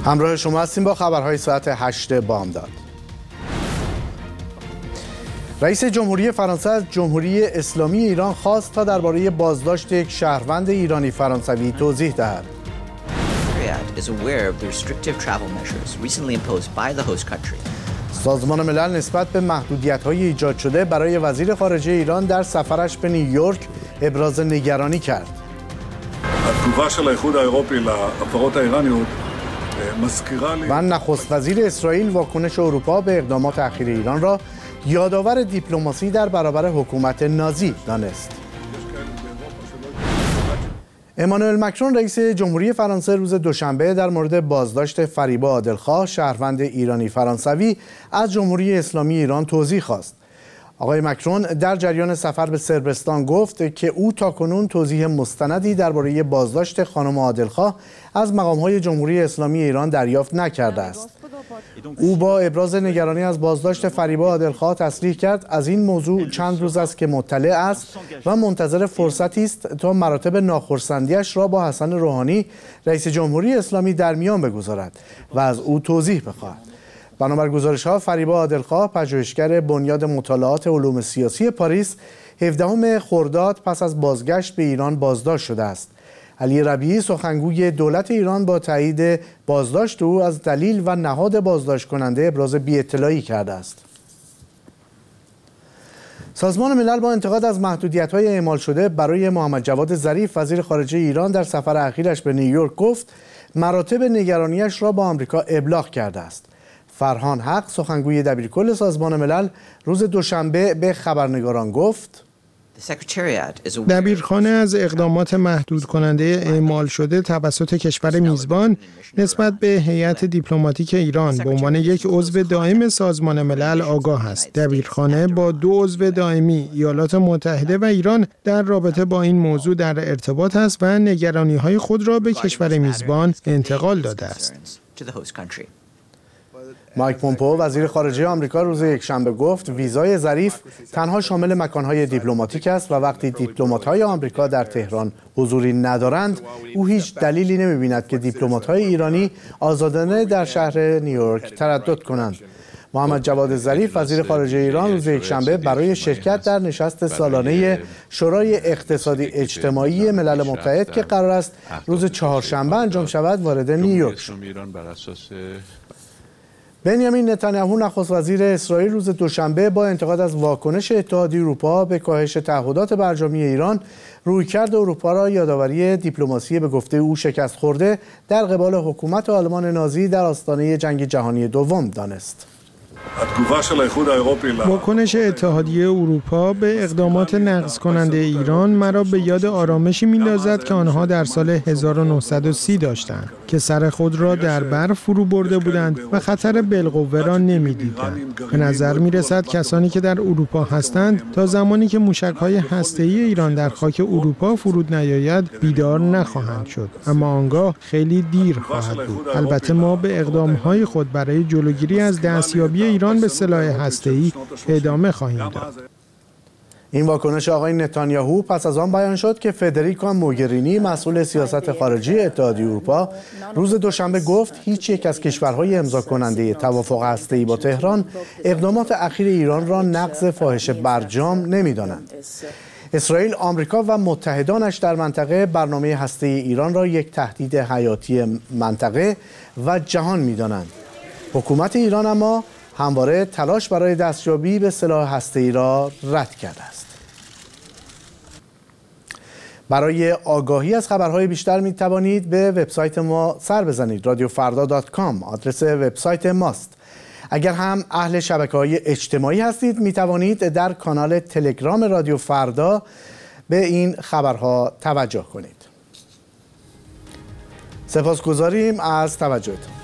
همراه شما هستیم با خبرهای ساعت 8 بامداد. رئیس جمهوری فرانسه از جمهوری اسلامی ایران خواست تا درباره بازداشت یک شهروند ایرانی فرانسوی توضیح دهد. سازمان ملل نسبت به محدودیت‌های ایجاد شده برای وزیر خارجه ایران در سفرش به نیویورک ابراز نگرانی کرد. و نخست وزیر اسرائیل واکنش اروپا به اقدامات اخیر ایران را یادآور دیپلماسی در برابر حکومت نازی دانست. امانوئل مکرون رئیس جمهوری فرانسه روز دوشنبه در مورد بازداشت فریبا عادلخواه شهروند ایرانی فرانسوی از جمهوری اسلامی ایران توضیح خواست. آقای مکرون در جریان سفر به صربستان گفت که او تاکنون توضیح مستندی درباره بازداشت خانم عادلخواه از مقام‌های جمهوری اسلامی ایران دریافت نکرده است. او با ابراز نگرانی از بازداشت فریبا عادلخواه تصریح کرد از این موضوع چند روز است که مطلع است و منتظر فرصتی است تا مراتب ناخرسندی‌اش را با حسن روحانی رئیس جمهوری اسلامی در میان بگذارد و از او توضیح بخواهد. بنابر گزارش‌ها فریبا عادلخواه پژوهشگر بنیاد مطالعات علوم سیاسی پاریس 17 خرداد پس از بازگشت به ایران بازداشت شده است. علی ربیعی سخنگوی دولت ایران با تایید بازداشت او از دلیل و نهاد بازداشت کننده ابراز بی‌اطلاعی کرده است. سازمان ملل با انتقاد از محدودیت‌های اعمال شده برای محمد جواد ظریف وزیر خارجه ایران در سفر اخیرش به نیویورک گفت مراتب نگرانیش را با آمریکا ابلاغ کرده است. فرهان حق سخنگوی دبیرکل سازمان ملل روز دوشنبه به خبرنگاران گفت دبیرخانه از اقدامات محدود کننده اعمال شده توسط کشور میزبان نسبت به هیئت دیپلماتیک ایران به عنوان یک عضو دائم سازمان ملل آگاه است. دبیرخانه با 2 عضو دائمی ایالات متحده و ایران در رابطه با این موضوع در ارتباط است و نگرانی‌های خود را به کشور میزبان انتقال داده است. مایک پومپئو وزیر خارجه آمریکا روز یکشنبه گفت ویزای ظریف تنها شامل مکان‌های دیپلماتیک است و وقتی دیپلمات‌های آمریکا در تهران حضوری ندارند او هیچ دلیلی نمی‌بیند که دیپلمات‌های ایرانی آزادانه در شهر نیویورک تردد کنند. محمد جواد ظریف وزیر خارجه ایران روز یکشنبه برای شرکت در نشست سالانه شورای اقتصادی اجتماعی ملل متحد که قرار است روز چهارشنبه انجام شود وارد نیویورک شد. بنیامین نتانیاهو نخست وزیر اسرائیل روز دوشنبه با انتقاد از واکنش اتحادیه اروپا به کاهش تعهدات برجامی ایران رویکرد اروپا را یادآوری دیپلماسی به گفته او شکست خورده در قبال حکومت آلمان نازی در آستانه جنگ جهانی دوم دانست. واکنش اتحادیه اروپا به اقدامات نقض کننده ایران مرا به یاد آرامشی می‌اندازد که آنها در سال 1930 داشتند که سر خود را در برف فرو برده بودند و خطر بالقوه را نمی‌دیدند. به نظر می‌رسد کسانی که در اروپا هستند تا زمانی که موشک‌های هسته‌ای ایران در خاک اروپا فرود نیاید بیدار نخواهند شد، اما آنگاه خیلی دیر خواهد بود. البته ما به اقدام‌های خود برای جلوگیری از دستیابی ایران به سلاح هسته‌ای ادامه خواهیم داد. این واکنش آقای نتانیاهو پس از آن بیان شد که فدریکا موگرینی مسئول سیاست خارجی اتحادیه اروپا روز دوشنبه گفت هیچ یک از کشورهای امضا کننده توافق هسته‌ای با تهران اقدامات اخیر ایران را نقض فاحش برجام نمی‌دانند. اسرائیل، آمریکا و متحدانش در منطقه برنامه هسته‌ای ایران را یک تهدید حیاتی منطقه و جهان می‌دانند. حکومت ایران اما همواره تلاش برای دستیابی به سلاح هسته‌ای را رد کرده است. برای آگاهی از خبرهای بیشتر می توانید به وبسایت ما سر بزنید. radiofarda.com آدرس وبسایت ماست. اگر هم اهل شبکه‌های اجتماعی هستید می توانید در کانال تلگرام رادیو فردا به این خبرها توجه کنید. سپاسگزاریم از توجهتون.